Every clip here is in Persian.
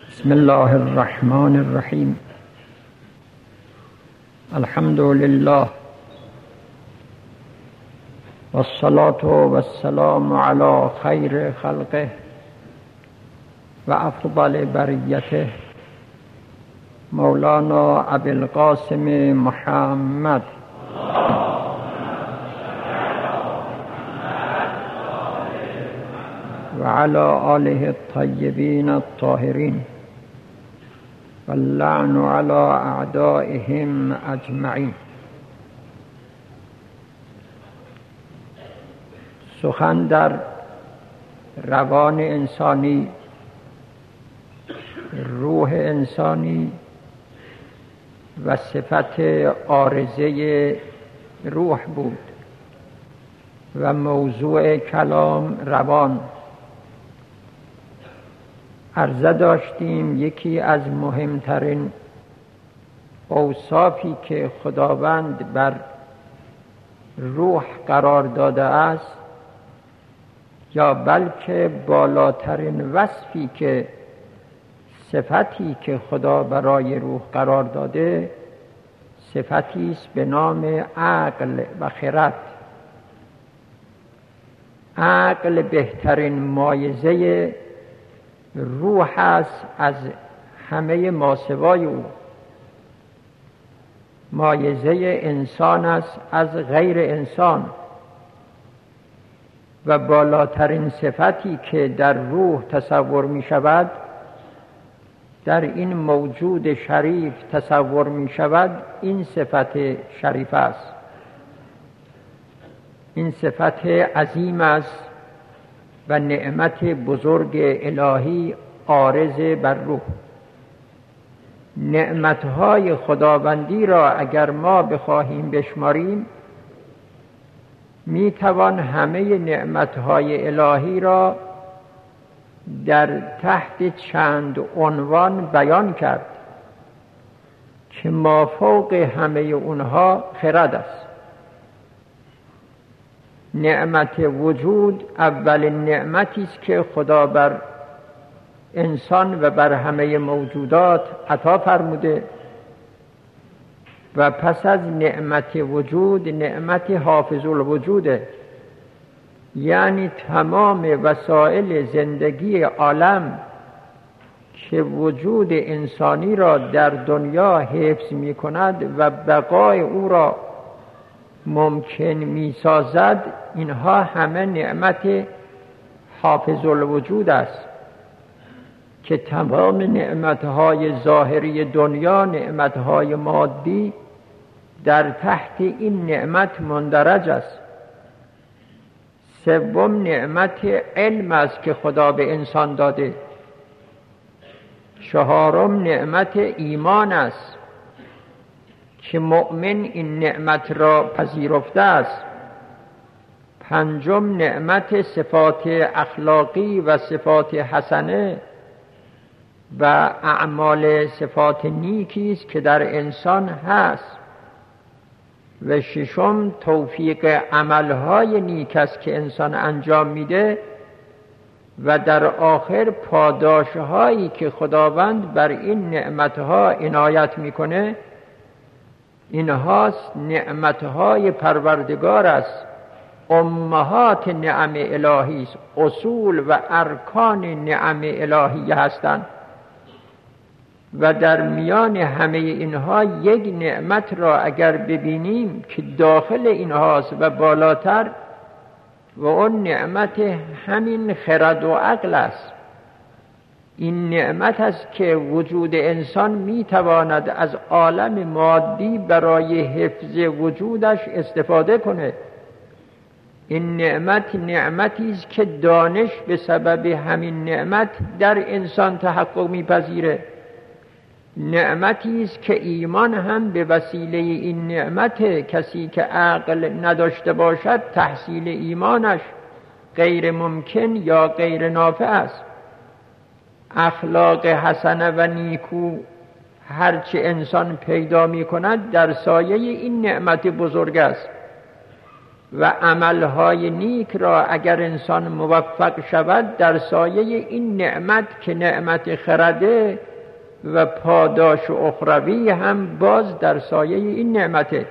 بسم الله الرحمن الرحیم. الحمد لله والصلاة والسلام على خیر خلقه و افضل بریته مولانا ابی القاسم محمد و علی آله الطیبین الطاهرین واللعن علی اعدائهم اجمعین. سخن در روان انسانی، روح انسانی و صفت عارضه روح بود و موضوع کلام روان. عرضه داشتیم یکی از مهمترین اوصافی که خداوند بر روح قرار داده است، یا بلکه بالاترین وصفی که صفتی که خدا برای روح قرار داده، صفتی است به نام عقل و خرد. عقل بهترین مایزه روح است از همه ماسوای او. مایزه انسان است از غیر انسان و بالاترین صفتی که در روح تصور می شود، در این موجود شریف تصور می شود، این صفت شریف است. این صفت عظیم است و نعمت بزرگ الهی عارض بر روح. نعمتهای خداوندی را اگر ما بخواهیم بشماریم، می توان همه نعمتهای الهی را در تحت چند عنوان بیان کرد که مافوق همه اونها خرد است. نعمت وجود اولین نعمتی است که خدا بر انسان و بر همه موجودات عطا فرموده و پس از نعمت وجود نعمت حافظ الوجوده، یعنی تمام وسایل زندگی عالم که وجود انسانی را در دنیا حفظ می کند و بقای او را ممکن می سازد، اینها همه نعمت حافظ الوجود است که تمام نعمتهای ظاهری دنیا، نعمتهای مادی، در تحت این نعمت مندرج است. سوم نعمت علم است که خدا به انسان داده. چهارم نعمت ایمان است که مؤمن این نعمت را پذیرفته است. پنجم نعمت صفات اخلاقی و صفات حسنه و اعمال صفات نیکی است که در انسان هست. و ششم توفیق عملهای نیک است که انسان انجام میده. و در آخر پاداشهایی که خداوند بر این نعمتها عنایت میکنه، اینهاست نعمتهای پروردگار است، امهات نعم الهی است، اصول و ارکان نعم الهی هستند. و در میان همه اینها یک نعمت را اگر ببینیم که داخل اینهاست و بالاتر، و اون نعمت همین خرد و عقل است. این نعمت است که وجود انسان میتواند از عالم مادی برای حفظ وجودش استفاده کنه. این نعمت نعمتی است که دانش به سبب همین نعمت در انسان تحقق میپذیره. نعمتی است که ایمان هم به وسیله این نعمت، کسی که عقل نداشته باشد تحصیل ایمانش غیر ممکن یا غیر نافع است. اخلاق حسنه و نیکو هرچه انسان پیدا می کند در سایه این نعمت بزرگ است. و عملهای نیک را اگر انسان موفق شود در سایه این نعمت که نعمت خرده و پاداش اخروی هم باز در سایه این نعمته.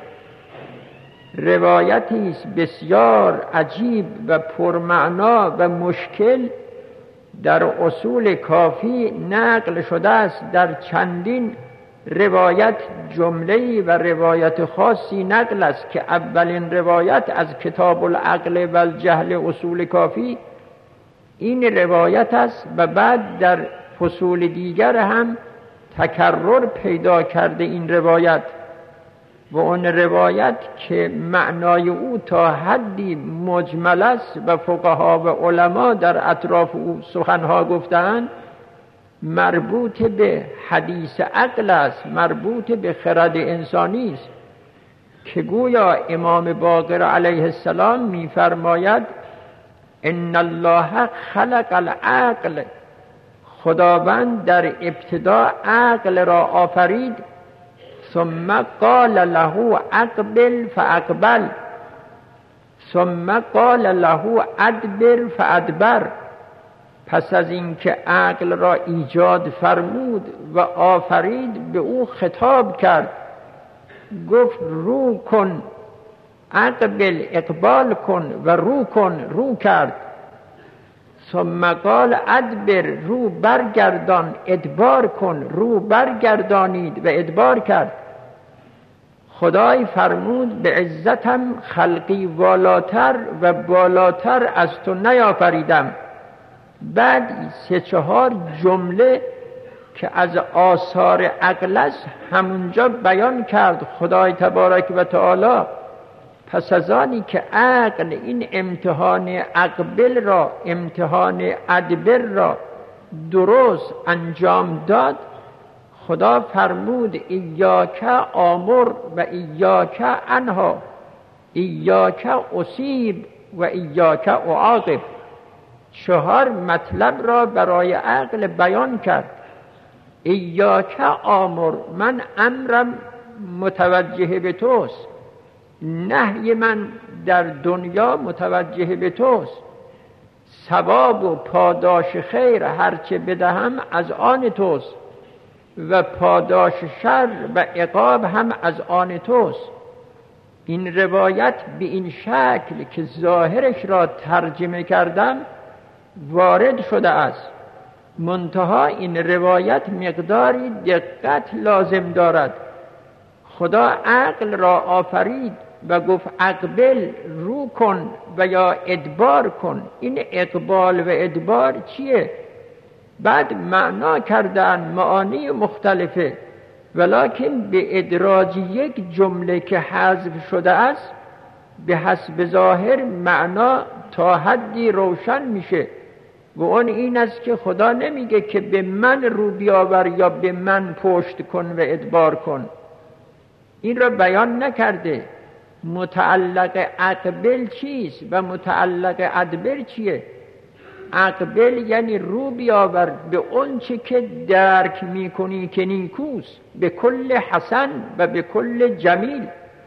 روایتی است بسیار عجیب و پرمعنا و مشکل در اصول کافی نقل شده است. در چندین روایت جمله‌ای و روایت خاصی نقل است که اولین روایت از کتاب العقل و الجهل اصول کافی این روایت است و بعد در فصول دیگر هم تکرر پیدا کرده این روایت و اون روایت که معنای او تا حدی مجمل است و فقها و علما در اطراف او سخنها گفتند، مربوط به حدیث عقل است، مربوط به خرد انسانی است که گویا امام باقر علیه السلام می‌فرماید ان الله خلق العقل، خداوند در ابتدا عقل را آفرید، ثم قال له اقبل فاقبل، ثم قال له ادبر فادبر. پس از اینکه عقل را ایجاد فرمود و آفرید به او خطاب کرد، گفت رو کن، اقبل اقبال کن و رو کن، رو کرد. ثم قال ادبر، رو برگردان، ادبار کن، رو برگردانید و ادبار کرد. خدای فرمود به عزتم خلقی والاتر و بالاتر از تو نیافریدم. بعد 3-4 جمله که از آثار عقل است همونجا بیان کرد خدای تبارک و تعالی. پس از آنی که عقل این امتحان اقبل را، امتحان ادبر را درست انجام داد، خدا فرمود ایاک آمر و ایاک انها، ایاک اصیب و ایاک اعاقب. 4 مطلب را برای عقل بیان کرد. ایاک آمر، من امرم متوجه به توست، نهی من در دنیا متوجه به توست، ثواب و پاداش خیر هرچه بدهم از آن توست و پاداش شر و عقاب هم از آن توست. این روایت به این شکل که ظاهرش را ترجمه کردم وارد شده است، منتها این روایت مقداری دقت لازم دارد. خدا عقل را آفرید و گفت اقبل، رو کن و یا ادبار کن. این اقبال و ادبار چیه؟ بعد معنا کردن معانی مختلفه، ولکن به ادراج یک جمله که حذف شده است به حسب ظاهر معنا تا حدی روشن میشه و اون این است که خدا نمیگه که به من رو بیاور یا به من پشت کن و ادبار کن، این را بیان نکرده. متعلق اقبل چیست و متعلق ادبر چیه؟ اقبل یعنی رو بیاور به اون چه که درک میکنی که نیکوست، به کل حسن و به کل جمیل.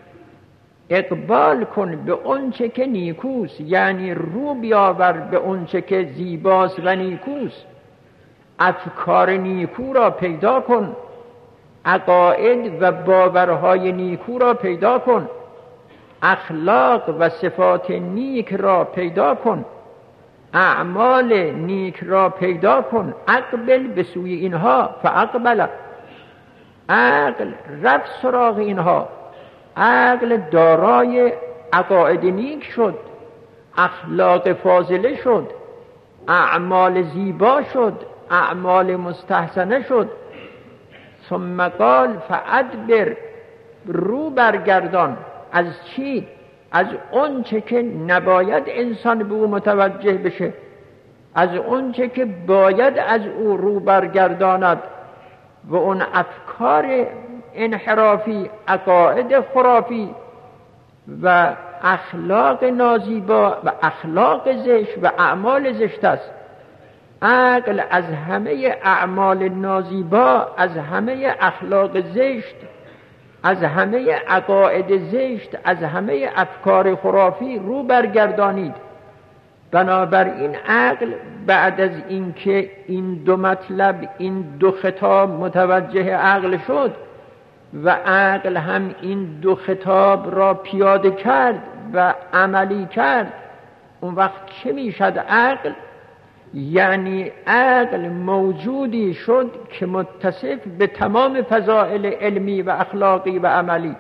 اقبال کن به اون چه که نیکوست، یعنی رو بیاور به اون چه که زیباست و نیکوست. افکار نیکو را پیدا کن، عقاید و باورهای نیکو را پیدا کن، اخلاق و صفات نیک را پیدا کن، اعمال نیک را پیدا کن. اقبل به سوی اینها، فاقبل. عقل رفت سراغ اینها، عقل دارای عقاید نیک شد، اخلاق فاضله شد، اعمال زیبا شد، اعمال مستحسنه شد. ثم قال فادبر، رو برگردان. از چی؟ از اون چه که نباید انسان به او متوجه بشه، از اون چه که باید از او رو برگرداند و اون افکار انحرافی، عقاید خرافی و اخلاق نازیبا و اخلاق زشت و اعمال زشت است. عقل از همه اعمال نازیبا، از همه اخلاق زشت از همه عقاید زشت، از همه افکار خرافی رو برگردانید. بنابراین عقل بعد از اینکه این دو مطلب، این دو خطاب متوجه عقل شد و عقل هم این دو خطاب را پیاده کرد و عملی کرد، اون وقت چه میشد عقل؟ یعنی عقل موجودی شد که متصف به تمام فضائل علمی و اخلاقی و عملی،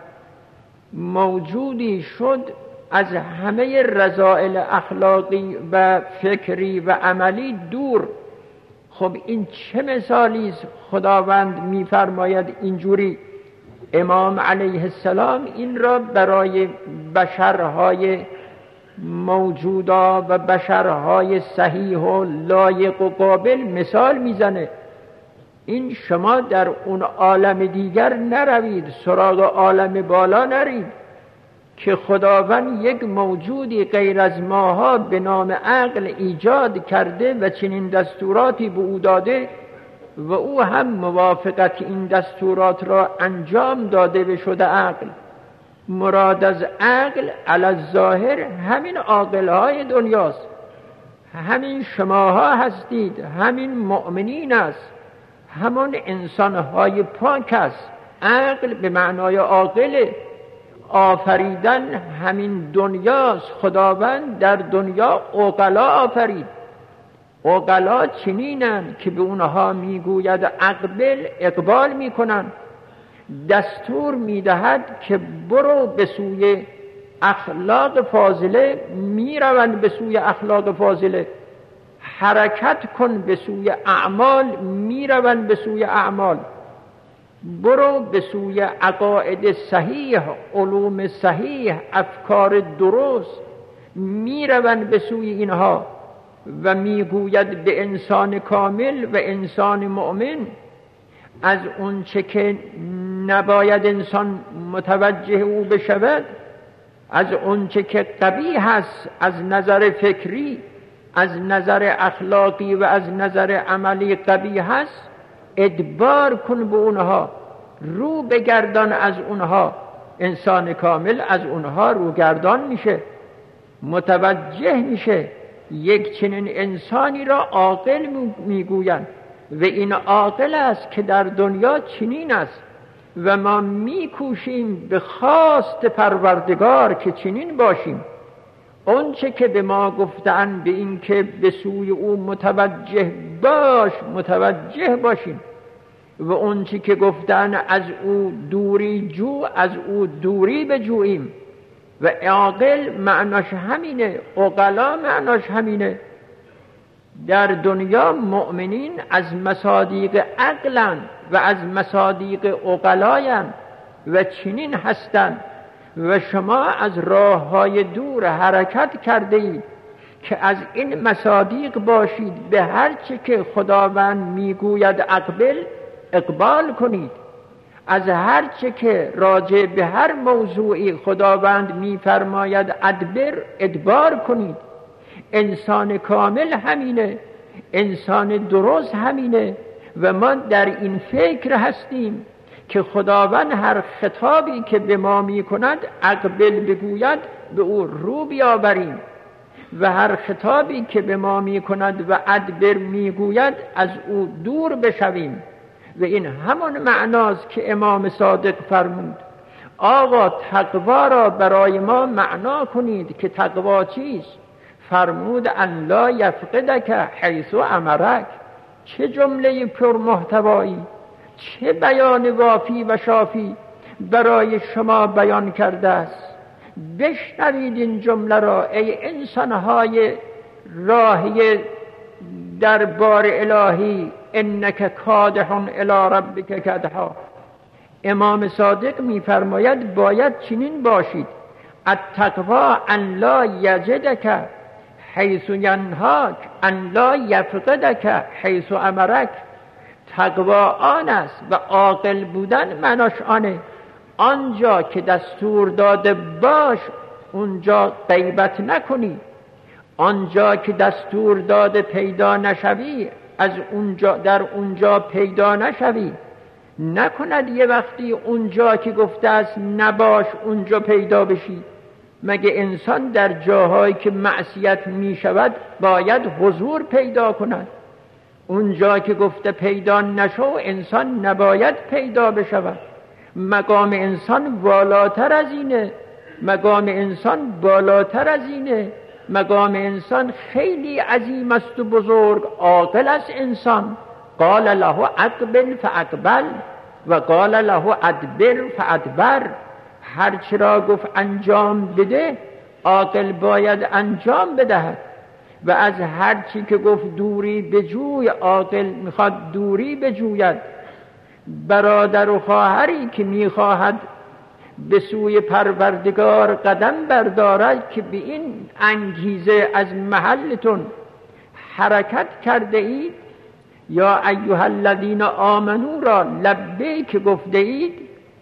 موجودی شد از همه رذائل اخلاقی و فکری و عملی دور. خب این چه مثالی است خداوند می‌فرماید اینجوری؟ امام علیه السلام این را برای بشرهای موجودا و بشرهای صحیح و لایق و قابل مثال میزنه. این شما در اون عالم دیگر نروید، سراغ عالم بالا نرید که خداوند یک موجودی غیر از ماها به نام عقل ایجاد کرده و چنین دستوراتی به او داده و او هم موافقت این دستورات را انجام داده و شده عقل. مراد از عقل علی الظاهر همین عاقل‌های دنیاست، همین شماها هستید، همین مؤمنین است، همون انسان‌های پاک است. عقل به معنای عاقل. آفریدن همین دنیاست. خداوند در دنیا عقلا آفرید. عقلا چنینند که به اونها میگوید اقبل، اقبال میکنند، دستور میدهد که برو به سوی اخلاق فاضله، میروند به سوی اخلاق فاضله. حرکت کن به سوی اعمال، میروند به سوی اعمال. برو به سوی عقاید صحیح، علوم صحیح، افکار درست، میروند به سوی اینها. و میگوید به انسان کامل و انسان مؤمن از اون چه که نباید انسان متوجه او بشود، از اون چه که قبیح است از نظر فکری، از نظر اخلاقی و از نظر عملی قبیح است، ادبار کن به اونها، رو بگردان از اونها. انسان کامل از اونها روگردان میشه، متوجه میشه. یک چنین انسانی را عاقل میگویند و این عاقل است که در دنیا چنین است و ما میکوشیم به خواست پروردگار که چنین باشیم. اون چه که به ما گفتن به این که به سوی او متوجه باش، متوجه باشیم، و اون چه که گفتن از او دوری جو، از او دوری بجوییم. و عاقل معناش همینه، عقلا معناش همینه. در دنیا مؤمنین از مصادیق عقلن و از مصادیق عقلاین و چنین هستند و شما از راههای دور حرکت کرده اید که از این مصادیق باشید، به هر چه که خداوند میگوید اقبل، اقبال کنید. از هر چه که راجع به هر موضوعی خداوند میفرماید ادبر، ادبار کنید. انسان کامل همینه، انسان درست همینه و ما در این فکر هستیم که خداوند هر خطابی که به ما میکند اقبل بگوید به او رو بیاوریم و هر خطابی که به ما میکند و ادبر میگوید از او دور بشویم. و این همون معناست که امام صادق فرمود آقا تقوا را برای ما معنا کنید که تقوا چیست؟ فرمود ان لا یفقدک حیث امرک. چه جمله پرمحتوایی، چه بیان وافی و شافی برای شما بیان کرده است. بشنوید این جمله را ای انسانهای راهی دربار الهی، انک کادح الی ربک کدحا. امام صادق میفرماید باید چنین باشید: التقوا ان لا یجدک حیث ینهاک، ان لا یفقدک حیث امرک. تقوا آن است و عاقل بودن معناش آنه آنجا که دستور داده باش اونجا غیبت نکنی، آنجا که دستور داده پیدا نشوی از اونجا در اونجا پیدا نشوی، نکند یه وقتی اونجا که گفته است نباش اونجا پیدا بشی. مگه انسان در جاهایی که معصیت می شود باید حضور پیدا کند؟ اونجا که گفته پیدا نشو انسان نباید پیدا بشود. مقام انسان والاتر از اینه، مقام انسان بالاتر از اینه، مقام انسان خیلی عظیم است و بزرگ. عاقل است انسان. قال له اقبل فاقبل و قال له ادبر فادبر. هرچی را گفت انجام بده عاقل باید انجام بدهد و از هرچی که گفت دوری بجوی عاقل میخواد دوری بجوید. برادر و خواهری که میخواهد به سوی پروردگار قدم بردارد که به این انگیزه از محلتون حرکت کرده اید، یا ایها الذین آمنو را لبیک گفته اید،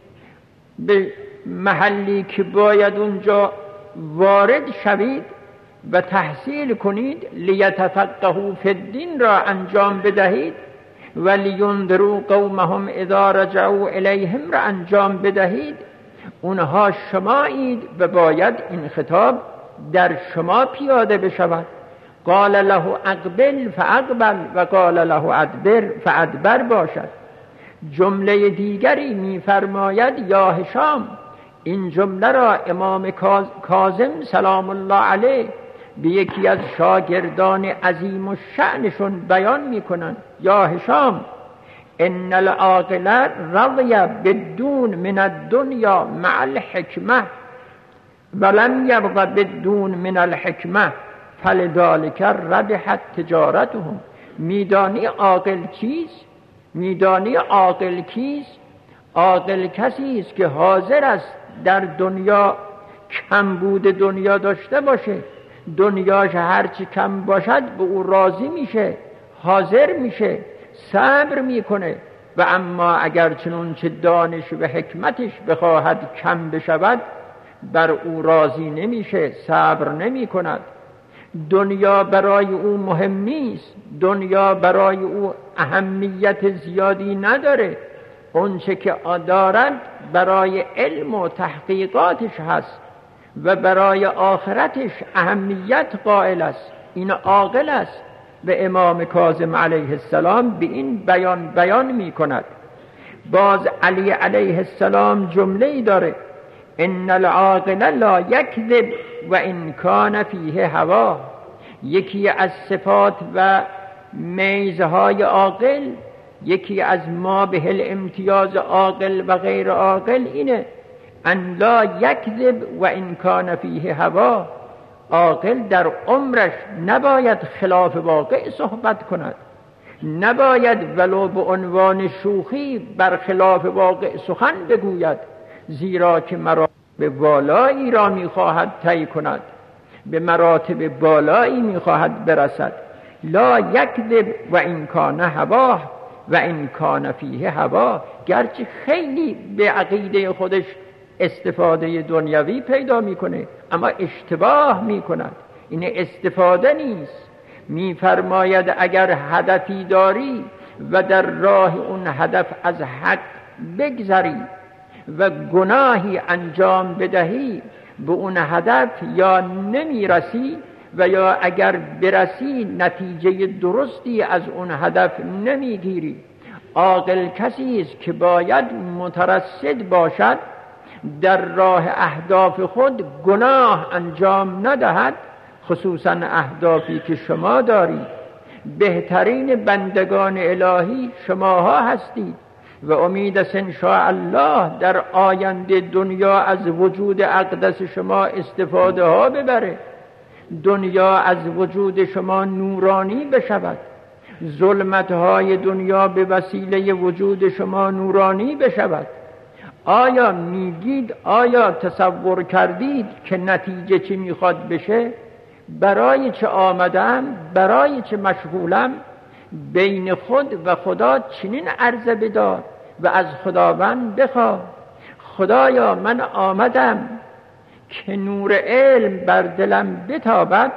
به محلی که باید اونجا وارد شوید و تحصیل کنید، لیتفقهوا فی الدین را انجام بدهید و لینذروا قومهم اذا رجعوا الیهم را انجام بدهید. اونها شمایید و باید این خطاب در شما پیاده بشود. قال له اقبل فاقبل و قال له ادبر فادبر باشد. جمله دیگری میفرماید یا هشام، این جمله را امام کاظم سلام الله علیه به یکی از شاگردان عظیم و شأنشون بیان میکنن. یا هشام ان العاقل رضی بدون من الدنیا مع الحکمه ولم یبغ بدون من الحکمه فلذلک ربحت تجارتهم. میدانی عاقل کیست؟ میدانی عاقل کیست؟ عاقل کسی است که حاضر است در دنیا کمبود دنیا داشته باشه، دنیاش هرچی کم باشد به او راضی میشه، حاضر میشه، صبر میکنه. و اما اگر چنانچه دانش و حکمتش بخواهد کم بشود بر او راضی نمیشه، صبر نمی کند. دنیا برای او مهم نیست، دنیا برای او اهمیت زیادی نداره. اونچه که دارد برای علم و تحقیقاتش هست و برای آخرتش اهمیت قائل است. این عاقل است. و امام کاظم علیه السلام به این بیان می کند. باز علی علیه السلام جمله‌ای داره، ان العاقل لا یکذب و ان کان فیه هوا. یکی از صفات و میزهای عاقل، یکی از ما به الامتیاز عاقل و غیر عاقل اینه ان لا یکذب و ان کان فیه هوا. عاقل در عمرش نباید خلاف واقع صحبت کند، نباید ولو به عنوان شوخی بر خلاف واقع سخن بگوید، زیرا که مراتب بالایی را میخواهد طی کند، به مراتب بالایی میخواهد برسد. لا یکذب و ان کان هوا و ان کان فیه هوا. گرچه خیلی به عقیده خودش استفاده دنیوی پیدا میکنه اما اشتباه میکند. این استفاده نیست. میفرماید اگر هدفی داری و در راه اون هدف از حق بگذری و گناهی انجام بدهی، به اون هدف یا نمیرسی و یا اگر برسی نتیجه درستی از اون هدف نمیگیری. عاقل کسی است که باید مترصد باشد، در راه اهداف خود گناه انجام ندهد، خصوصا اهدافی که شما دارید. بهترین بندگان الهی شماها هستید و امید است ان شاء الله در آینده دنیا از وجود اقدس شما استفاده ها ببره، دنیا از وجود شما نورانی بشود، ظلمت های دنیا به وسیله وجود شما نورانی بشود. آیا میگید، آیا تصور کردید که نتیجه چی میخواد بشه؟ برای چه آمدم؟ برای چه مشغولم؟ بین خود و خدا چنین عرضه بدار و از خداوند بخواه. خدایا من آمدم که نور علم بر دلم بتابد،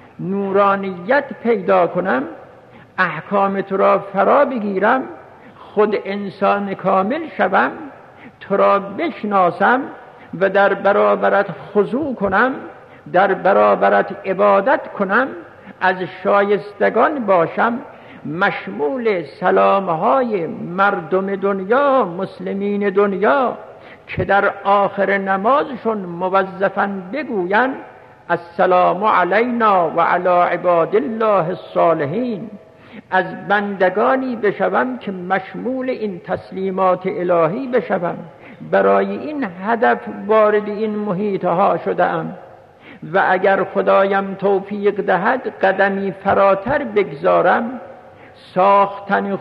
نورانیت پیدا کنم، احکام تو را فرا بگیرم، خود انسان کامل شوم، تو را بشناسم و در برابرت خضوع کنم، در برابرت عبادت کنم، از شایستگان باشم، مشمول سلامهای مردم دنیا، مسلمین دنیا که در آخر نمازشون موظفاً بگویند السلام علینا و علی عباد الله الصالحین، از بندگانی بشوم که مشمول این تسلیمات الهی بشوم. برای این هدف وارد این محیطها شدم و اگر خدایم توفیق دهد قدمی فراتر بگذارم، ساختن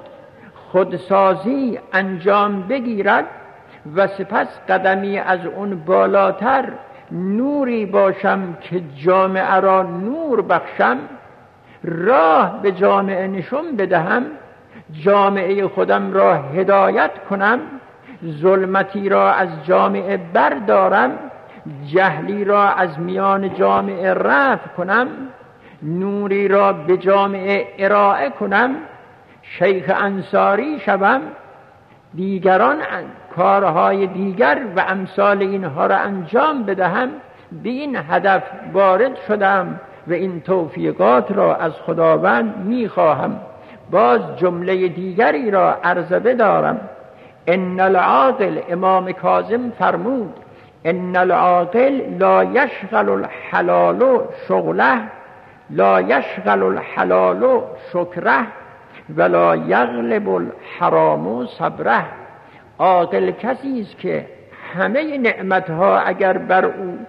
خودسازی انجام بگیرد و سپس قدمی از اون بالاتر نوری باشم که جامعه را نور بخشم، راه به جامعه نشون بدهم، جامعه خودم را هدایت کنم، ظلمتی را از جامعه بردارم، جهلی را از میان جامعه رفع کنم، نوری را به جامعه ارائه کنم، شیخ انصاری شوم، دیگران کارهای دیگر و امثال اینها را انجام بدهم. به این هدف وارد شدم و این توفیقات را از خداوند میخواهم. باز جمله دیگری را عرضه دارم. ان العاقل، امام کاظم فرمود ان العاقل لا یشغل الحلال شغله، لا یشغل الحلال شکره ولا یغلب الحرام صبره. عاقل کسی است که همه نعمتها اگر بر او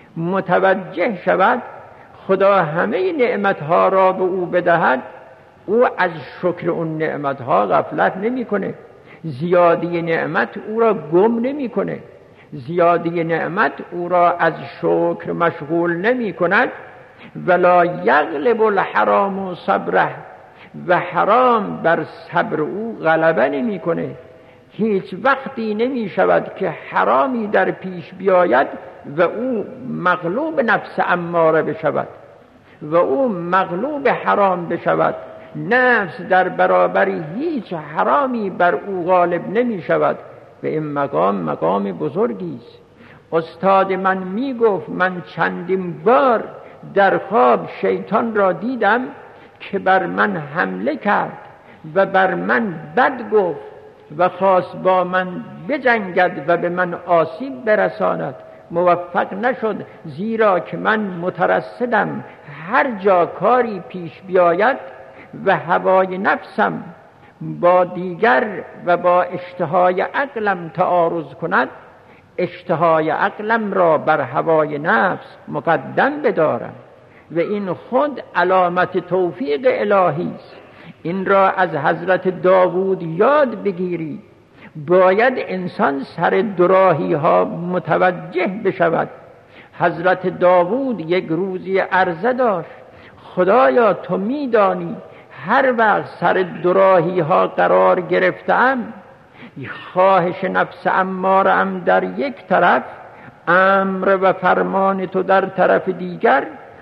متوجه شود، خدا همه نعمتها را به او بدهد، او از شکر اون نعمتها غفلت نمی کنه. زیادی نعمت او را گم نمی کنه، زیادی نعمت او را از شکر مشغول نمی کند. ولا یغلب الحرام صبره، و حرام بر صبر او غلبه نمی کنه. هیچ وقتی نمی شود که حرامی در پیش بیاید و او مغلوب نفس اماره بشود و او مغلوب حرام بشود. نفس در برابر هیچ حرامی بر او غالب نمی شود و این مقام بزرگی است. استاد من می گفت من چندین بار در خواب شیطان را دیدم که بر من حمله کرد و بر من بد گفت و خواست با من بجنگد و به من آسیب برساند. موفق نشد، زیرا که من مترصدم هر جا کاری پیش بیاید و هوای نفسم با دیگر و با اشتهای عقلم تعارض کند، اشتهای عقلم را بر هوای نفس مقدم بدارم و این خود علامت توفیق الهی است. این را از حضرت داوود یاد بگیری. باید انسان سر دوراهی ها متوجه بشود. حضرت داوود یک روزی عرضه داشت: خدایا تو میدانی هر وقت سر دوراهی ها قرار گرفتم، خواهش نفس اماره‌ام در یک طرف، امر و فرمان تو در طرف دیگر،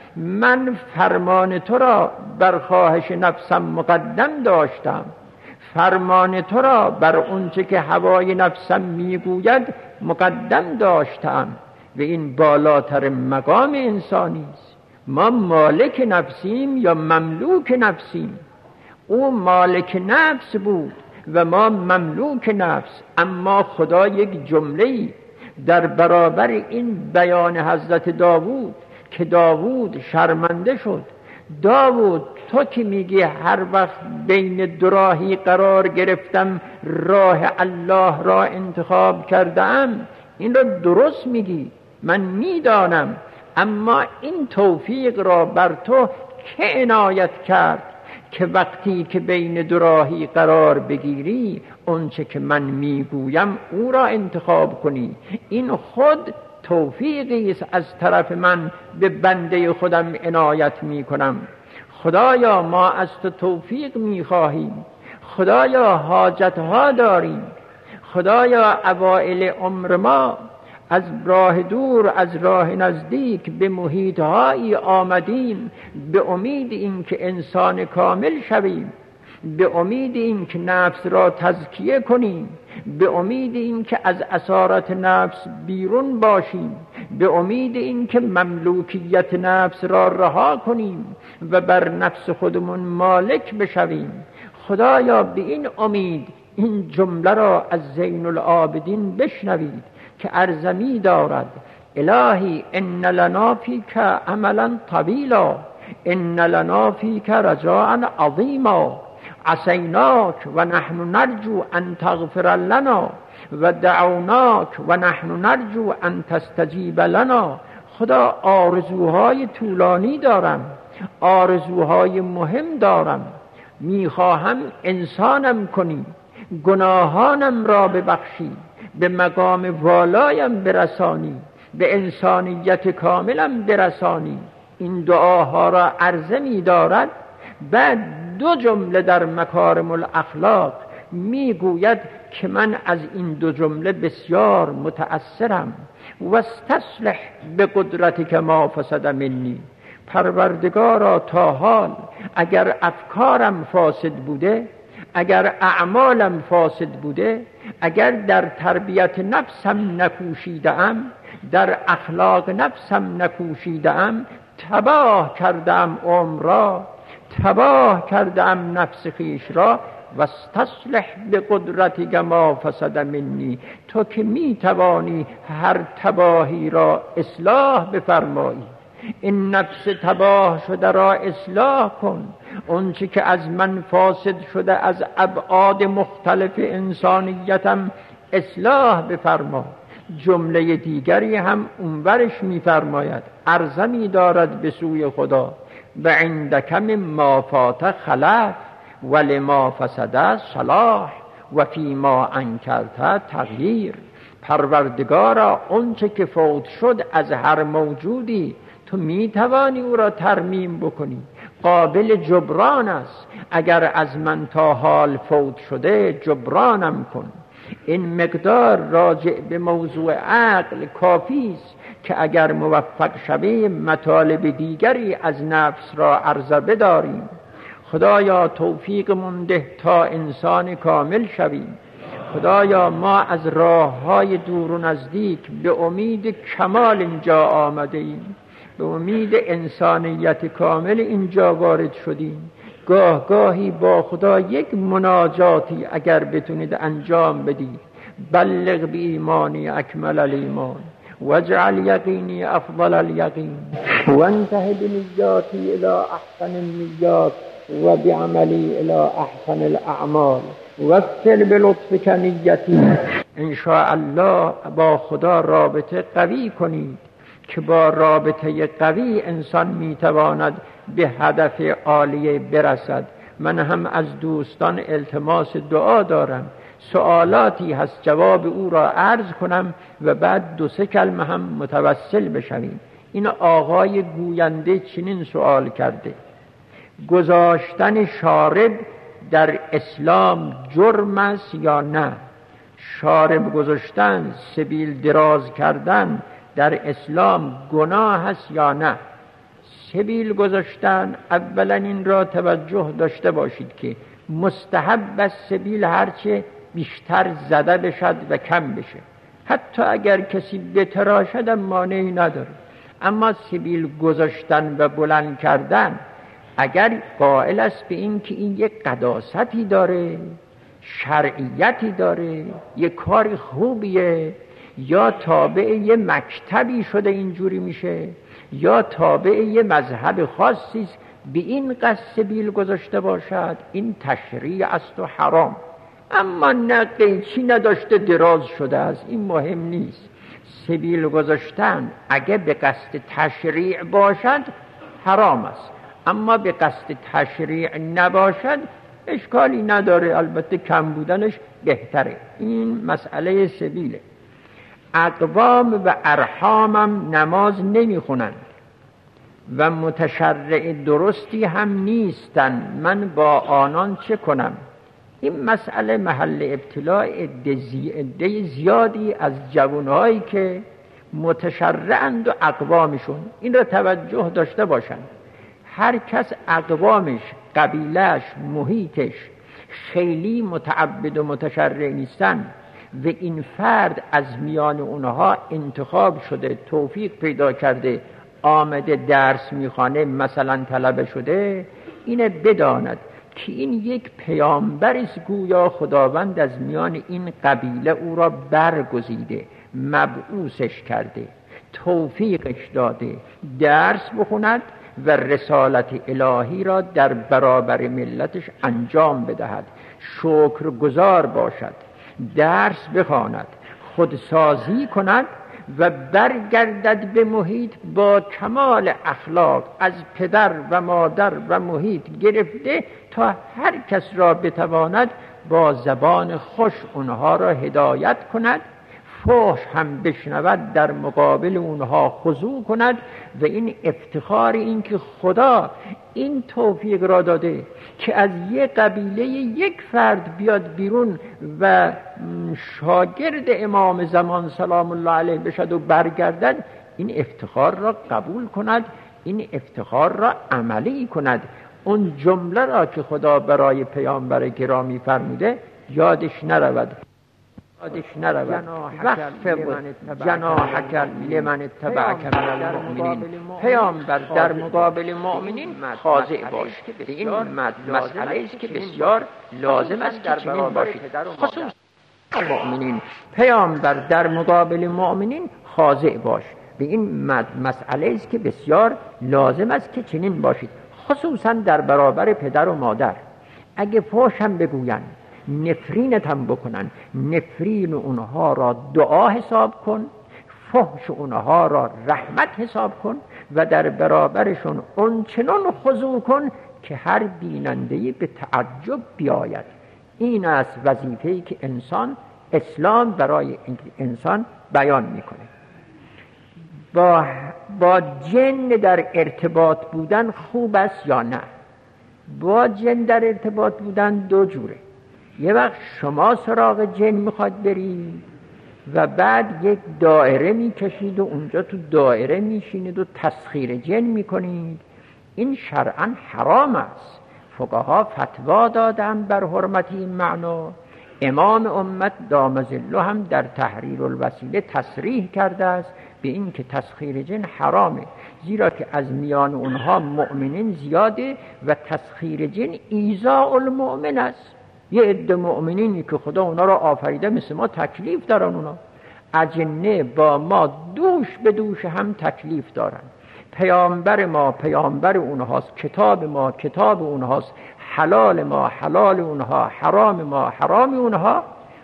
من فرمان تو را بر خواهش نفسم مقدم داشتم، فرمان تو را بر اونچه که هوای نفسم میگوید مقدم داشتم. و این بالاتر مقام انسانی است. ما مالک نفسیم یا مملوک نفسیم؟ او مالک نفس بود و ما مملوک نفس. اما خدا یک جمله‌ای در برابر این بیان حضرت داوود که داوود شرمنده شد. داوود تو که میگی هر وقت بین دو راهی قرار گرفتم راه الله را انتخاب کردم، این را درست میگی، من میدانم، اما این توفیق را بر تو که عنایت کرد که وقتی که بین دو راهی قرار بگیری اونچه که من میگویم او را انتخاب کنی. این خود توفیقی است از طرف من به بنده خودم عنایت میکنم. خدایا ما از تو توفیق میخواهیم، خدایا حاجتها داریم، خدایا اوائل عمر ما از راه دور از راه نزدیک به محیطهایی آمدیم به امید این که انسان کامل شویم. به امید این که نفس را تزکیه کنیم، به امید این که از اسارت نفس بیرون باشیم، به امید این که مملوکیت نفس را رها کنیم و بر نفس خودمون مالک بشویم. خدایا به این امید این جمله را از زین العابدین بشنوید که ارزمی دارد: الهی ان لنا فیک عملا طویلا، ان لنا فیک رجاء عظیما، عصیناک و نحن نرجو ان تغفر لنا و دعوناک و نحن نرجو ان تستجیب لنا. خدا آرزوهای طولانی دارم، آرزوهای مهم دارم، میخواهم انسانم کنی، گناهانم را ببخشی، به مقام والایم برسانی، به انسانیت کاملم برسانی. این دعاها را عرضه می دارد. بعد دو جمله در مکارم الاخلاق می گوید که من از این دو جمله بسیار متأثرم. واستصلح بقدرتک ما فسد منی. پروردگارا تا حال اگر افکارم فاسد بوده، اگر اعمالم فاسد بوده، اگر در تربیت نفسم نکوشیدم، در اخلاق نفسم نکوشیدم، تباه کردم عمر را، تباه کردم نفس خیش را. واستصلح بقدرتک ما فسد منی. تو که می توانی هر تباهی را اصلاح بفرمایی، این نفس تباه شده را اصلاح کن. اونچه که از من فاسد شده از ابعاد مختلف انسانیتم اصلاح بفرما. جمله دیگری هم اونورش میفرماید، عرضه می دارد به سوی خدا: و عندک مما فات خلف و لما فسد صلاح و فی ما انکرت تغییر. پروردگارا اونچه که فوت شد از هر موجودی تو میتوانی او را ترمیم بکنی، قابل جبران است. اگر از من تا حال فوت شده جبرانم کن. این مقدار راجع به موضوع عقل کافی است که اگر موفق شویم مطالب دیگری از نفس را عرضه بداریم. خدایا توفیقمون ده تا انسان کامل شویم. خدایا ما از راه‌های دور و نزدیک به امید کمال اینجا آمده ایم، به امید انسانیت کامل اینجا وارد شدیم. گاه گاهی با خدا یک مناجاتی اگر بتونید انجام بدید: بلغ بی ایمانی اکمل الایمان واجعل یقینی افضل الیقین وانتهی بنیاتی الى احسن النیات و بعملی الى احسن الاعمال وفر بلطفک نیتی. ان شاء الله با خدا رابطه قوی کنید که با رابطه قوی انسان میتواند به هدف عالیه برسد. من هم از دوستان التماس دعا دارم، سوالاتی هست جواب او را عرض کنم و بعد دو سه کلمه هم متوسل بشویم. این آقای گوینده چنین سوال کرده: گذاشتن شارب در اسلام جرم است یا نه؟ شارب گذاشتن، سبیل دراز کردن در اسلام گناه است یا نه؟ سبیل گذاشتن، اولا این را توجه داشته باشید که مستحب است سبیل هرچه بیشتر زده بشد و کم بشه. حتی اگر کسی بتراشد مانعی نداره. اما سبیل گذاشتن و بلند کردن اگر قائل است به این که این یک قداستی داره، شرعیتی داره، یک کار خوبیه، یا تابع یه مکتبی شده اینجوری میشه، یا تابع یه مذهب خاصی است، به این قصد سبیل گذاشته باشد، این تشریع است و حرام. اما نه قیچی نداشته دراز شده است، این مهم نیست. سبیل گذاشتن اگه به قصد تشریع باشد حرام است، اما به قصد تشریع نباشد اشکالی نداره، البته کم بودنش بهتره. این مسئله سبیله. اقوام و ارحامم نماز نمیخونند و متشرع درستی هم نیستن، من با آنان چه کنم؟ این مسئله محل ابتلاع عده زیادی از جوانهایی که متشرعند و اقوامشون این را توجه داشته باشند. هر کس اقوامش قبیلهش، محیطش خیلی متعبد و متشرع نیستن و این فرد از میان اونها انتخاب شده، توفیق پیدا کرده، آمده درس میخوانه، مثلا طلبه شده، اینه بداند که این یک پیامبر است، گویا خداوند از میان این قبیله او را برگزیده، مبعوثش کرده، توفیقش داده درس بخوند و رسالت الهی را در برابر ملتش انجام بدهد، شکرگزار باشد، درس بخواند، خودسازی کند و برگردد به محیط با کمال اخلاق، از پدر و مادر و محیط گرفته تا هر کس را بتواند با زبان خوش اونها را هدایت کند، فحش هم بشنود در مقابل اونها خضوع کند و این افتخار، این که خدا این توفیق را داده که از یک قبیله یک فرد بیاد بیرون و شاگرد امام زمان سلام الله علیه بشد و برگردد، این افتخار را قبول کند، این افتخار را عملی کند. اون جمله را که خدا برای پیامبر گرامی فرموده یادش نرود، جناحک لمن اتبعک من المؤمنین. پیامبر در مقابل مؤمنین خاضع باش. این مسئله است که بسیار لازم است که چنین باشید. خصوص مؤمنین، پیامبر در مقابل مؤمنین خاضع باش. به این مسئله است که بسیار لازم است که چنین باشید، خصوصا در برابر پدر و مادر. اگه فحش هم بگوین، نفرینت هم بکنن، نفرین اونها را دعا حساب کن، فحش اونها را رحمت حساب کن و در برابرشون اونچنان خضوع کن که هر بیننده‌ای به تعجب بیاید. این است وظیفه‌ای که اسلام برای انسان بیان میکنه. با جن در ارتباط بودن خوب است یا نه؟ با جن در ارتباط بودن دو جوره. یه وقت شما سراغ جن میخواد برید و بعد یک دایره میکشید و اونجا تو دایره میشینید و تسخیر جن میکنید. این شرعاً حرام است. فقها فتوا دادن بر حرمت این معنا. امام امت دام ظله هم در تحریر الوسیله تصریح کرده است به این که تسخیر جن حرامه، زیرا که از میان اونها مؤمنین زیاده و تسخیر جن ایذاء المؤمن است. یه عده مؤمنینی که خدا اونا را آفریده مثل ما تکلیف دارن، اونا اجنه با ما دوش به دوش هم تکلیف دارن. پیامبر ما پیامبر اونهاست، کتاب ما کتاب اونهاست، حلال ما حلال اونها، حرام ما حرام اونها.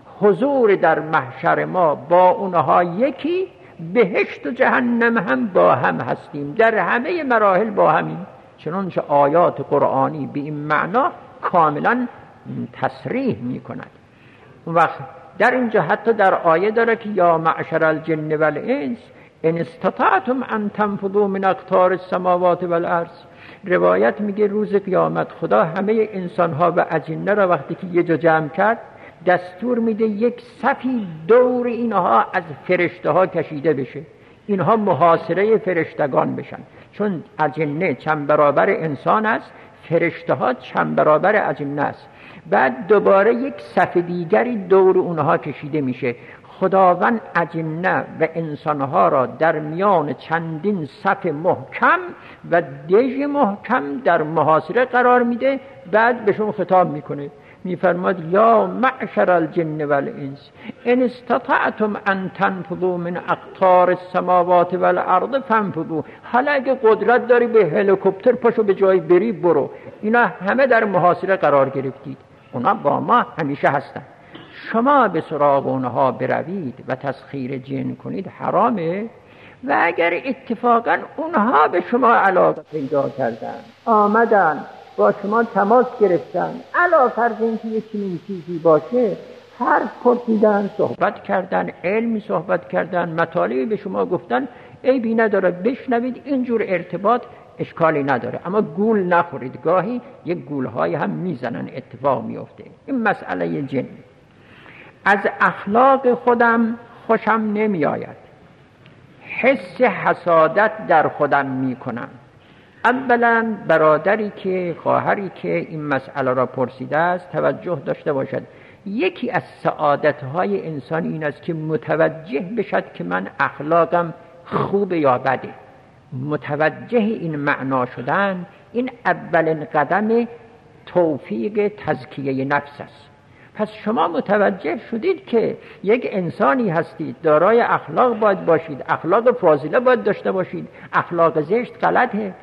حضور در محشر ما با اونها یکی، بهشت و جهنم هم با هم هستیم، در همه مراحل با همیم. چنانچه آیات قرآنی به این معنا کاملا تصریح می کند. اون وقت در اینجا حتی در آیه داره که یا معشر الجن والانس ان استطعتم ان تنفذوا من اقطار السماوات والارض. روایت میگه روز قیامت خدا همه انسانها و اجنه را وقتی که یه جا جمع کرد دستور میده یک صفی دور اینها از فرشته ها کشیده بشه، اینها محاصره فرشتگان بشن، چون اجنه چند برابر انسان است، فرشته ها چند برابر اجنه است. بعد دوباره یک صف دیگری دور اونها کشیده میشه. خداوند اجنه و انسانها را در میان چندین صف محکم و دژ محکم در محاصره قرار میده. بعد بهشون خطاب میکنه، میفرماد یا معشر الجن والانس ان استطعتم ان تنفذوا من اقطار السماوات والارض فانفذوا. حالا اگه قدرت داری به هلیکوپتر پاشو به جای بری برو. اینا همه در محاصره قرار گرفتید، اونا با ما همیشه هستن. شما به سراغ اونها بروید و تسخیر جن کنید حرامه. و اگر اتفاقا اونها به شما علاقه پیدا کردن، آمدن با شما تماس گرفتن، علاوه فرض اینکه یه چنین چیزی باشه، حرف پرسیدن، صحبت کردن، علمی صحبت کردن، مطالبی به شما گفتن، عیبی نداره بشنوید. اینجور ارتباط اشکالی نداره، اما گول نخورید. گاهی یک گولهای هم میزنن، اتفاق میفته. این مسئله جن. از اخلاق خودم خوشم نمی آید، حس حسادت در خودم می کنم. اولا برادری که خواهری که این مسئله را پرسیده است توجه داشته باشد. یکی از سعادت‌های انسان این است که متوجه بشد که من اخلاقم خوب یا بده. متوجه این معنا شدن این اولین قدم توفیق تزکیه نفس است. پس شما متوجه شدید که یک انسانی هستید، دارای اخلاق باید باشید، اخلاق فاضله باید داشته باشید، اخلاق زشت غلطه.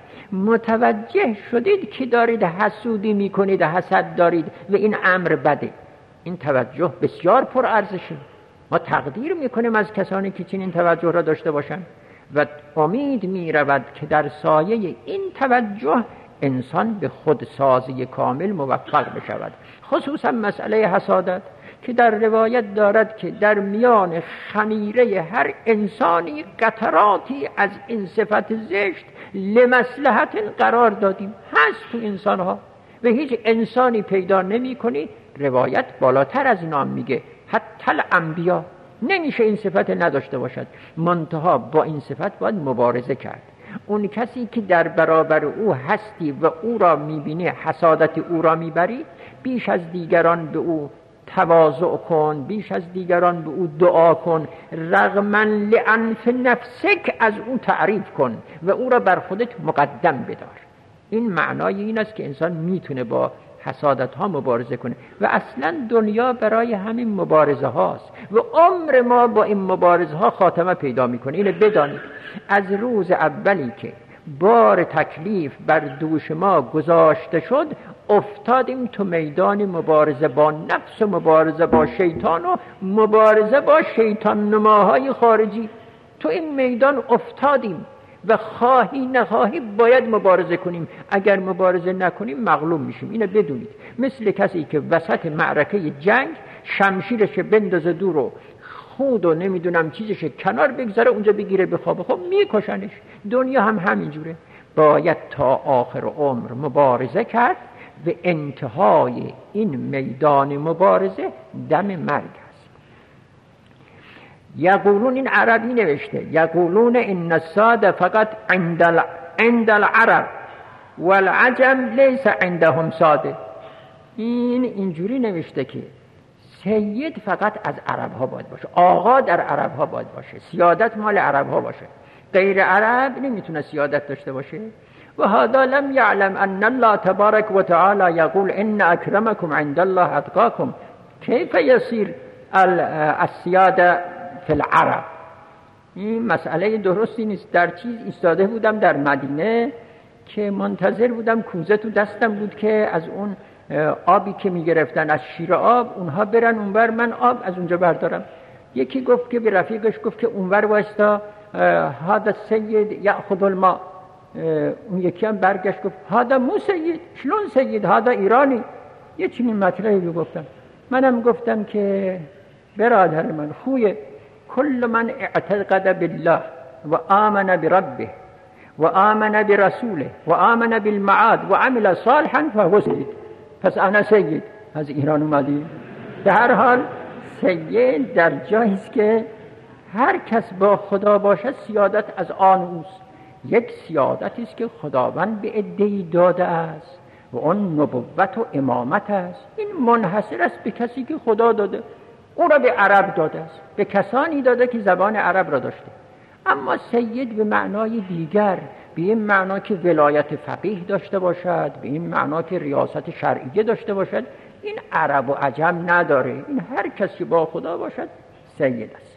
متوجه شدید که دارید حسودی میکنید، حسد دارید و این امر بده. این توجه بسیار پر ارزشه. ما تقدیر میکنیم از کسانی که چنین توجه را داشته باشند و امید میرود که در سایه این توجه انسان به خودسازی کامل موفق بشود. خصوصا مسئله حسادت که در روایت دارد که در میان خمیره هر انسانی قطراتی از این صفت زشت لمصلحت قرار دادیم. هست تو انسانها و هیچ انسانی پیدا نمی کنی. روایت بالاتر از اینا میگه حتی الانبیا نمیشه این صفت نداشته باشد، منتها با این صفت باید مبارزه کرد. اون کسی که در برابر او هستی و او را میبینی، حسادت او را میبری، بیش از دیگران به او تواضع کن، بیش از دیگران به او دعا کن، رغما لانف نفسک از او تعریف کن و او را بر خودت مقدم بدار. این معنای این است که انسان میتونه با حسادت ها مبارزه کنه و اصلا دنیا برای همین مبارزه هاست و عمر ما با این مبارزه ها خاتمه پیدا میکنه. اینو بدانید، از روز اولی که بار تکلیف بر دوش ما گذاشته شد افتادیم تو میدان مبارزه با نفس و مبارزه با شیطان و مبارزه با شیطان نماهای خارجی. تو این میدان افتادیم و خواهی نخواهی باید مبارزه کنیم. اگر مبارزه نکنیم مغلوب میشیم. اینو بدونید. مثل کسی که وسط معرکه جنگ شمشیرش بندازه دور و خود و نمیدونم چیزش کنار بگذاره اونجا بگیره بخوابه، خب میکشنش. دنیا هم همینجوره. باید تا آخر عمر مبارزه کرد و انتهای این میدان مبارزه دم مرگ است. یقولون، این عربی نوشته، یقولون ان الساد فقط عند العرب والعجم لیس عندهم ساده. این اینجوری نوشته که سید فقط از عرب ها باید باشه، آقا در عرب ها باید باشه، سیادت مال عرب ها باشه، غیر عرب نمیتونه سیادت داشته باشه. و هذا لم يعلم ان الله تبارك وتعالى يقول ان اكرمكم عند الله اتقاكم. كيف يصير السياده في العرب؟ این مسئله درستی نیست. در چیز ایستاده بودم در مدینه که منتظر بودم، کوزه تو دستم بود که از اون آبی که میگرفتن از شیر آب اونها برن اونور، من آب از اونجا بردارم. یکی گفت که به رفیقش گفت که اونور واستا هذا السید یاخذ الماء. اون یکی هم برگشت گفت هذا مو سید، شلون سید، هذا ایرانی. یه چنین مطلبی گفتم. منم گفتم که برادر من خویه، کل من اعتقد بالله و آمن بربه و آمن برسوله و آمن بالمعاد و عمل صالحا فهو سید. پس انا سید، از ایران اومدی. در هر حال سید در جایی است که هر کس با خدا باشد سیادت از آن اوست. یک سیادتی است که خداوند به عده‌ای داده است و اون نبوت و امامت است. این منحصر است به کسی که خدا داده. او را به عرب داده است، به کسانی داده که زبان عرب را داشته. اما سید به معنای دیگر، به این معنا که ولایت فقیه داشته باشد، به این معنا که ریاست شرعیه داشته باشد، این عرب و عجم نداره. این هر کسی با خدا باشد سید است.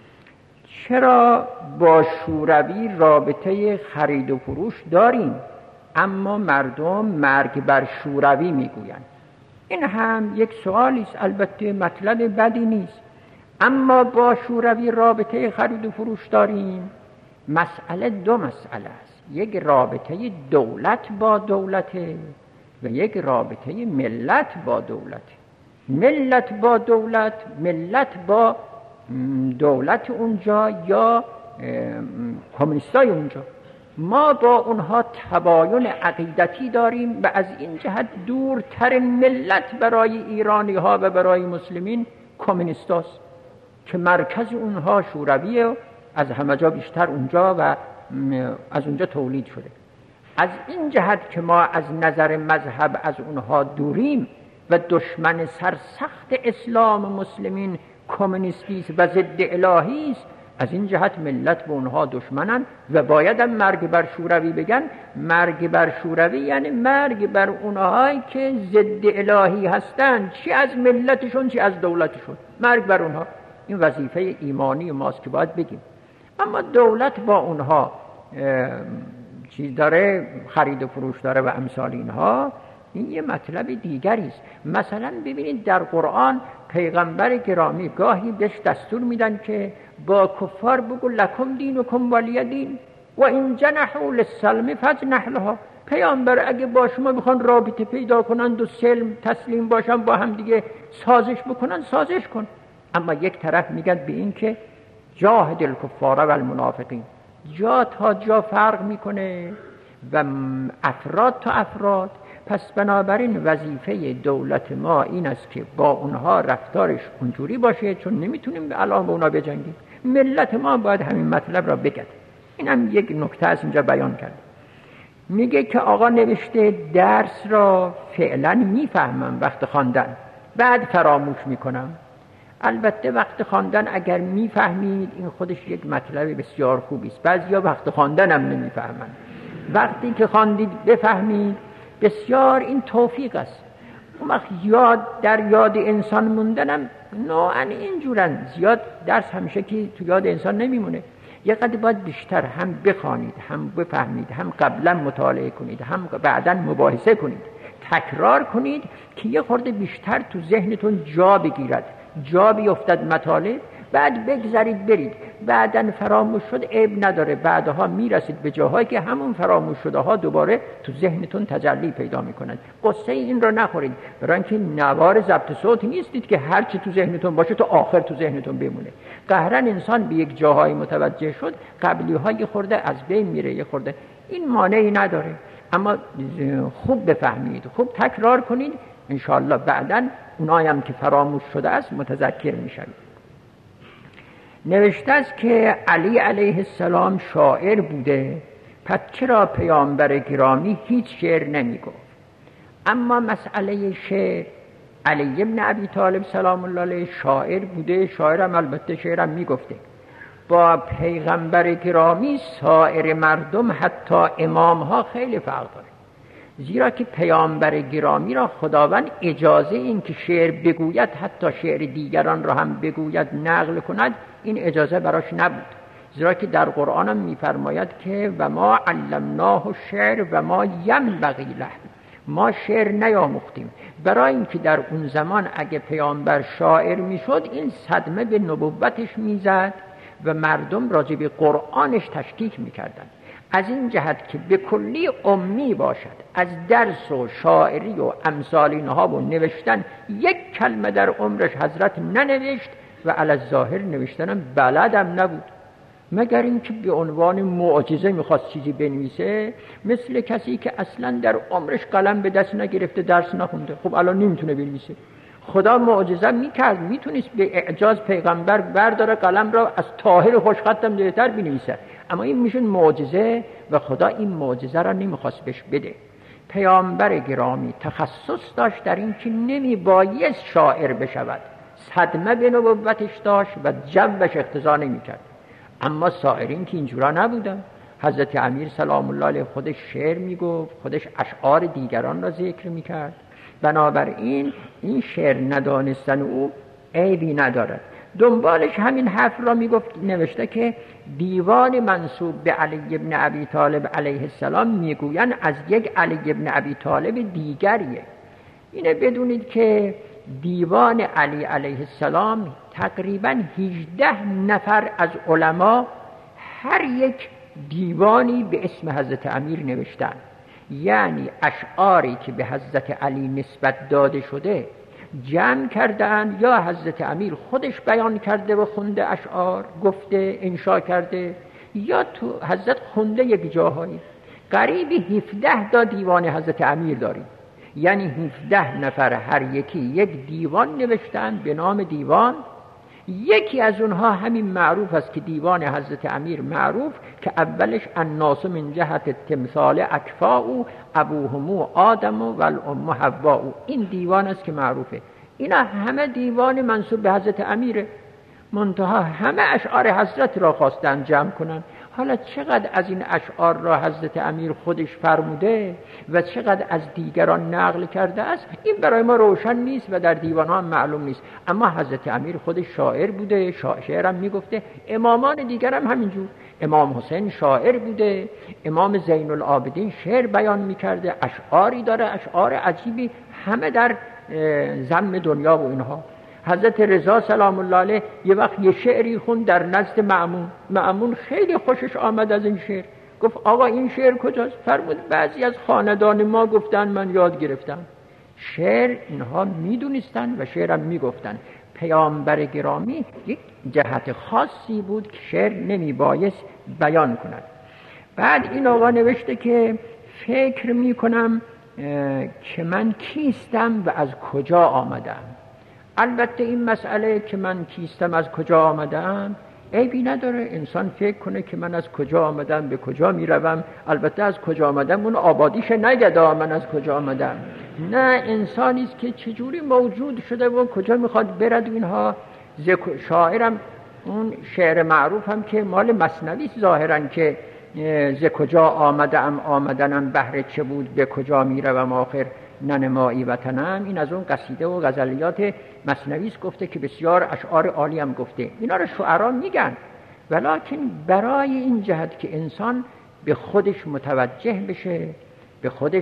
چرا با شوروی رابطه خرید و فروش داریم اما مردم مرگ بر شوروی میگویند؟ این هم یک سوالی است، البته مطلب بدی نیست. اما با شوروی رابطه خرید و فروش داریم. مسئله دو مسئله است. یک رابطه دولت با دولته و یک رابطه ملت با دولت. ملت با دولت، ملت با دولت اونجا یا کمونیستای اونجا. ما با اونها تباین عقیدتی داریم و از این جهت دورتر ملت برای ایرانی ها و برای مسلمین کمونیستاست که مرکز اونها شورویه، از همه جا بیشتر اونجا و از اونجا تولید شده. از این جهت که ما از نظر مذهب از اونها دوریم و دشمن سرسخت اسلام و مسلمین کمونیستی و ضد الهی است، از این جهت ملت به اونها دشمنن و باید هم مرگ بر شوروی بگن. مرگ بر شوروی یعنی مرگ بر اونهایی که ضد الهی هستند، چی از ملتشون چی از دولتشون، مرگ بر اونها. این وظیفه ایمانی ماست که باید بگیم. اما دولت با اونها چیز داره، خرید و فروش داره و امثال اینها، این یه مطلب دیگری است. مثلا ببینید در قرآن پیغمبر گرامی گاهی بهش دستور میدن که با کفار بگو لکم دینکم ولی دین و این جنحوا للسلم فاجنح لها. پیامبر اگه با شما بخوان رابطه پیدا کنند و سلم تسلیم باشن، با هم دیگه سازش بکنن، سازش کن. اما یک طرف میگن به این که جاهد الکفار و المنافقین، جا تا جا فرق میکنه و افراد تا افراد. پس بنابراین وظیفه دولت ما این است که با اونها رفتارش اونجوری باشه، چون نمیتونیم الان با اونها بجنگیم. ملت ما باید همین مطلب را بگه. این هم یک نکته از اینجا بیان کرد. میگه که آقا نوشته درس را فعلا میفهمم وقت خواندن، بعد فراموش میکنم. البته وقت خواندن اگر میفهمید این خودش یک مطلب بسیار خوبی است. بعضیا وقت خواندن هم نمیفهمن. وقتی که خواندید بفهمید بسیار این توفیق است. اون وقت در یاد انسان موندنم نوعا اینجورن. زیاد درس همیشه که تو یاد انسان نمیمونه. یه قدر باید بیشتر هم بخوانید، هم بفهمید، هم قبلا مطالعه کنید، هم بعدا مباحثه کنید، تکرار کنید که یه خورده بیشتر تو ذهنتون جا بگیرد، جا بیفتد مطالب. بعد بگذارید برید، بعدن فراموش شد عیب نداره، بعدها میرسید به جاهایی که همون فراموش شده ها دوباره تو ذهنتون تجلی پیدا میکنند. قصه این رو نخورید، برای اینکه نوار ضبط صوت نیستید که هر چی تو ذهنتون باشه تا آخر تو ذهنتون بمونه. قهرن انسان به یک جاهای متوجه شد، قبلی های خورده از بین میره، یه خورده این مانعی نداره. اما خوب بفهمید، خوب تکرار کنید، انشاءالله بعداً اونایی هم که فراموش شده است متذکر میشوید. نوشته است که علی علیه السلام شاعر بوده، پس چرا پیامبر گرامی هیچ شعر نمی گفت؟ اما مسئله شعر، علی ابن ابی طالب سلام الله علیه شاعر بوده، شاعرم البته شعرم می گفته. با پیغمبر گرامی سایر مردم حتی امام ها خیلی فرق داره، زیرا که پیامبر گرامی را خداوند اجازه این که شعر بگوید، حتی شعر دیگران را هم بگوید، نقل کند، این اجازه براش نبود. زیرا که در قرآن هم می‌فرماید که و ما علمناه الشعر و ما ینبغی له، ما شعر نیاموختیم. برای اینکه در اون زمان اگه پیامبر شاعر میشد این صدمه به نبوتش میزد و مردم راجع به قرآنش تشکیک میکردند. از این جهت که به کلی امی باشد، از درس و شاعری و امثال اینها و نوشتن یک کلمه در عمرش حضرت ننوشت و علی الظاهر نوشتنم بلدم نبود، مگر اینکه به عنوان معجزه میخواست چیزی بنویسه، مثل کسی که اصلا در عمرش قلم به دست نگرفته، درس نخونده. خب الان نمیتونه بنویسه. خدا معجزه میکرد، میتونست به اعجاز پیغمبر برداره قلم را از طاهر خوشخطم بهتر بنویسه، اما این میشون معجزه و خدا این معجزه را نمیخواست بهش بده. پیامبر گرامی تخصص داشت در این که نمیبایست شاعر بشود، صدمه به نبوتش داشت و جوش اقتضا نمیکرد. اما سائرین که اینجورا نبودن. حضرت امیر سلام الله علیه خودش شعر میگفت، خودش اشعار دیگران را ذکر میکرد. بنابراین این شعر ندانستن او عیبی ندارد. دنبالش همین حرف را میگفت، نوشته که دیوان منسوب به علی ابن ابی طالب علیه السلام میگویند از یک علی ابن ابی طالب دیگریه. اینه بدونید که دیوان علی علیه السلام تقریباً 18 نفر از علما هر یک دیوانی به اسم حضرت امیر نوشتن، یعنی اشعاری که به حضرت علی نسبت داده شده جمع کردن، یا حضرت امیر خودش بیان کرده و خونده، اشعار گفته انشا کرده، یا تو حضرت خونده یک جاهایی. قریب 17 تا دیوان حضرت امیر داریم، یعنی 17 نفر هر یکی یک دیوان نوشتن به نام دیوان یکی از اونها همین معروف است که دیوان حضرت امیر معروف، که اولش الناس من جهت تمثال اکفاء ابوهم آدم و الام حواء، این دیوان است که معروفه. اینا همه دیوان منسوب به حضرت امیره، منتها همه اشعار حضرت را خواستن جمع کنن. حالا چقدر از این اشعار را حضرت امیر خودش فرموده و چقدر از دیگران نقل کرده است، این برای ما روشن نیست و در دیوان ها هم معلوم نیست. اما حضرت امیر خودش شاعر بوده، شعرم میگفته، امامان دیگر هم همینجور. امام حسین شاعر بوده، امام زین العابدین شعر بیان میکرده، اشعاری داره، اشعار عجیبی، همه در ذم دنیا و اینها. حضرت رضا سلام الله علیه یه وقت یه شعری خوند در نزد مأمون خیلی خوشش آمد از این شعر، گفت آقا این شعر کجاست؟ فرمود بعضی از خاندان ما گفتن، من یاد گرفتم. شعر اینها میدونستن و شعرم میگفتن. پیامبر گرامی یک جهت خاصی بود که شعر نمیبایست بیان کند. بعد این آقا نوشته که فکر میکنم که من کیستم و از کجا آمدم. البته این مسئله که من کیستم از کجا آمدم عیبی نداره، انسان فکر کنه که من از کجا آمدم به کجا میروم. البته از کجا آمدم اون آبادیش نگدا، من از کجا آمدم نه، انسانی است که چجوری موجود شده و کجا میخواد برد. اینها شاعرم اون شعر معروف هم که مال مثنوی ظاهرا که ز کجا آمدم آمدنم بهر چه بود، به کجا میروم آخر ننمایی وطنم، این از اون قصیده و غزلیات مثنوی است گفته که بسیار اشعار عالی هم گفته. اینا رو شعرا میگن، ولکن برای این جهت که انسان به خودش متوجه بشه، به خودش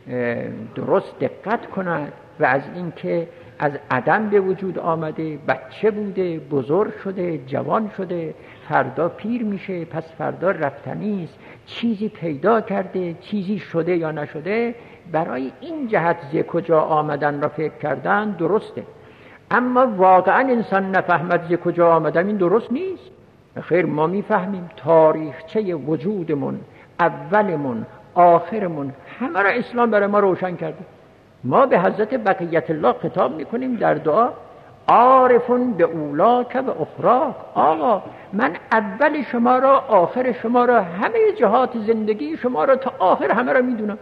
درست دقت کند و از این که از عدم به وجود آمده، بچه بوده، بزرگ شده، جوان شده، فردا پیر میشه، پس فردا رفتنی است، چیزی پیدا کرده، چیزی شده یا نشده، برای این جهت ز کجا آمدن را فکر کردن درسته. اما واقعا انسان نفهمد ز کجا آمدن، این درست نیست. خیر ما میفهمیم تاریخچه وجودمون، اولمون، آخرمون، همه را اسلام برای ما روشن کرده. ما به حضرت بقیت الله خطاب میکنیم در دعا، عارفون به اولاک و اخراک، آقا من اول شما را، آخر شما را، همه جهات زندگی شما را تا آخر همه را میدونم.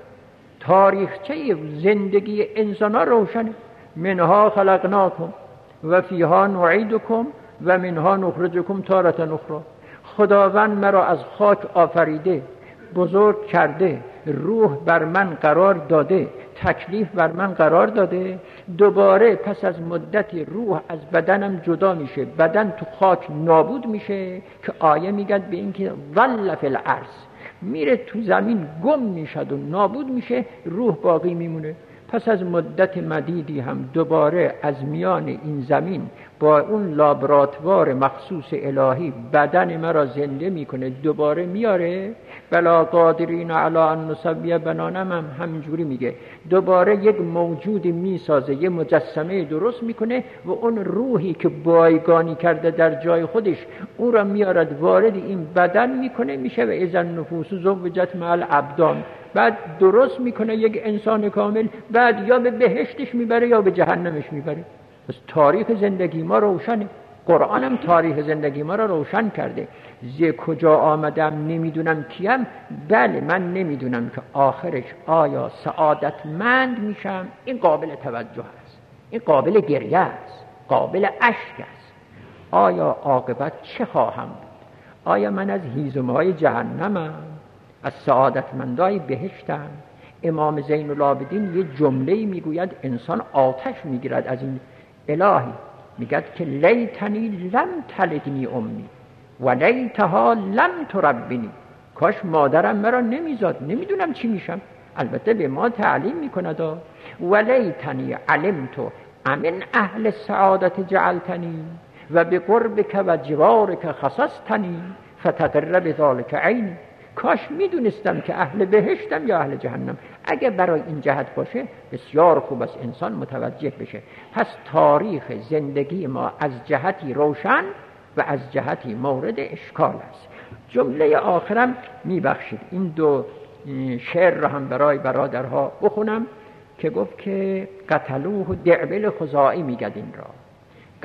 تاریخچه زندگی انسان ها روشنه. منها خلقناکم و فیها نعیدکم و منها نخرجکم تارة اخرى. خداوند مرا از خاک آفریده، بزرگ کرده، روح بر من قرار داده، تکلیف بر من قرار داده، دوباره پس از مدتی روح از بدنم جدا میشه، بدن تو خاک نابود میشه که آیه میگد به این که ظل فی الارض، میره تو زمین گم میشد و نابود میشه، روح باقی میمونه. پس از مدت مدیدی هم دوباره از میان این زمین با اون لابراتوار مخصوص الهی بدن مرا زنده میکنه، دوباره میاره. بلا قادرین علی ان نسوی بنانم هم همینجوری میگه، دوباره یک موجودی میسازه، یه مجسمه درست میکنه و اون روحی که بایگانی کرده در جای خودش اون را میارد وارد این بدن میکنه، میشه و اذا النفوس زوجت مع الابدان. بعد درست میکنه یک انسان کامل، بعد یا به بهشتش میبره یا به جهنمش میبره. پس تاریخ زندگی ما روشنه. قرآن هم تاریخ زندگی ما را روشن کرده. ز کجا آمدم نمیدونم کیم، بله من نمیدونم که آخرش آیا سعادتمند میشم. این قابل توجه است، این قابل گریه است، قابل اشک است. آیا عاقبت چه خواهم بود؟ آیا من از هیزم‌های جهنمم، از سعادتمندای بهشتم؟ امام زین العابدین یه جمله‌ای میگوید انسان آتش میگیرد از این الهی، میگد که لیتنی لم تلدنی امی و لیتها لم تربینی. کاش مادرم مرا نمیزاد، نمیدونم چی میشم. البته به ما تعلیم میکند و لیتنی علمت امن اهل سعادت جعلتنی و بقربک و جوارک خصصتنی فتقر بذلک عینی. کاش میدونستم که اهل بهشتم یا اهل جهنم. اگه برای این جهت باشه بسیار خوب است انسان متوجه بشه. پس تاریخ زندگی ما از جهتی روشن و از جهتی مورد اشکال است. جمله آخرم میبخشید این دو شعر را هم برای برادرها بخونم که گفت که قتلوه دعبل خزاعی، میگد این را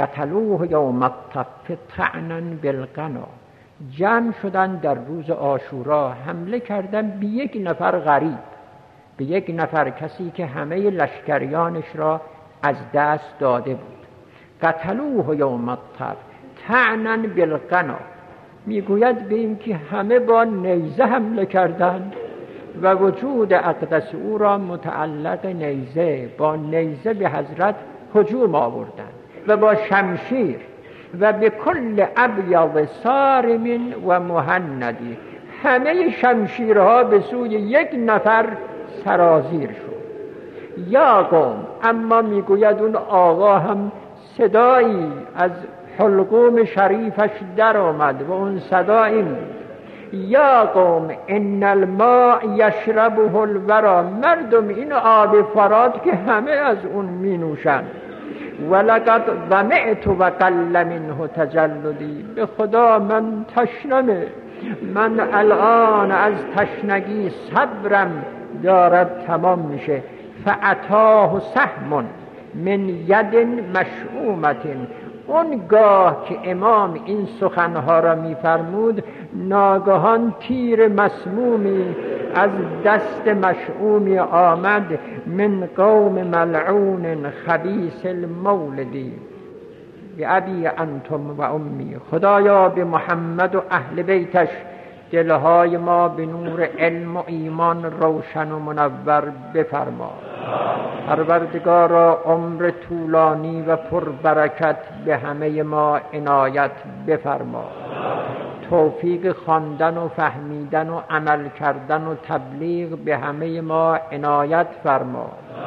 قتلوه یوم الطف طعنا بالقنا. جمع شدن در روز عاشورا، حمله کردن به یک نفر غریب، به یک نفر کسی که همه لشکریانش را از دست داده بود. قتلوه یوم الطف طعنا بالقنا، میگوید به این که همه با نیزه حمله کردند و وجود اقدس او را متعلق نیزه، با نیزه به حضرت هجوم آوردند و با شمشیر و به کل ابیض صارم و مهندی، همه شمشیرها به سوی یک نفر سرازیر شد. یا قوم، اما میگوید اون آقا هم صدایی از حلقوم شریفش در آمد و اون صدا این بود: یا قوم ان الماء یشربه الورا. مردم، این آب فرات که همه از اون می نوشند. ولقد ظمئت و قل منه تجلدی. به خدا من تشنمه، من الان از تشنگی صبرم دارد تمام میشه. فاتاه سهم من ید مشؤومة. اونگاه که امام این سخنها را میفرمود، ناگهان تیر مسمومی از دست مشؤومی آمد، من قوم ملعون خبیث المولدی بأبی انتم و امی. خدایا به محمد و اهل بیتش دلهای ما به نور علم و ایمان روشن و منور بفرما. پروردگارا عمر طولانی و پربرکت به همه ما عنایت بفرما. توفیق خواندن و فهمیدن و عمل کردن و تبلیغ به همه ما عنایت فرما.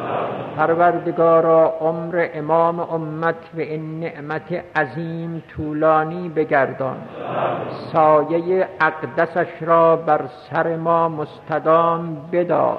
پروردگارا عمر امام امت و این نعمت عظیم طولانی بگردان. سایه اقدسش را بر سر ما مستدام بدار.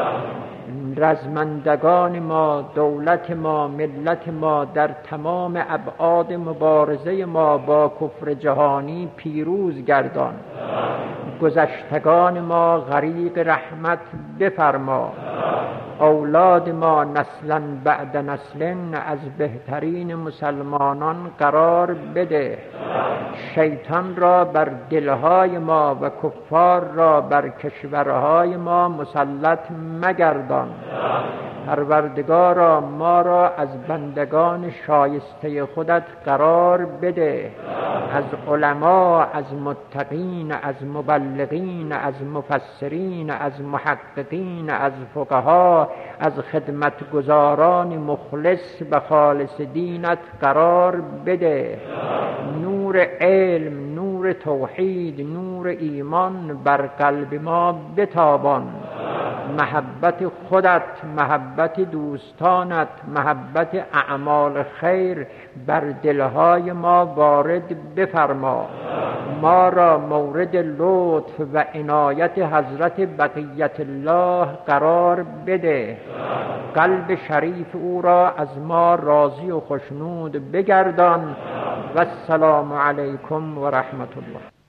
رزمندگان ما، دولت ما، ملت ما در تمام ابعاد مبارزه ما با کفر جهانی پیروز گردان. گذشتگان ما غریق رحمت بفرما. اولاد ما نسلا بعد نسل از بهترین مسلمانان قرار بده. شیطان را بر دلهای ما و کفار را بر کشورهای ما مسلط مگردان. پروردگارا ما را از بندگان شایسته خودت قرار بده. از علما، از متقین، از مبلغین، از مفسرین، از محققین، از فقها، از خدمتگزاران مخلص به خالص دینت قرار بده. نور علم، نور توحید، نور ایمان بر قلب ما بتابان. محبت خودت، محبت دوستانت، محبت اعمال خیر بر دلهای ما وارد بفرما. ما را مورد لطف و عنایت حضرت بقیت الله قرار بده. قلب شریف او را از ما راضی و خوشنود بگردان. و السلام علیکم و رحمت الله.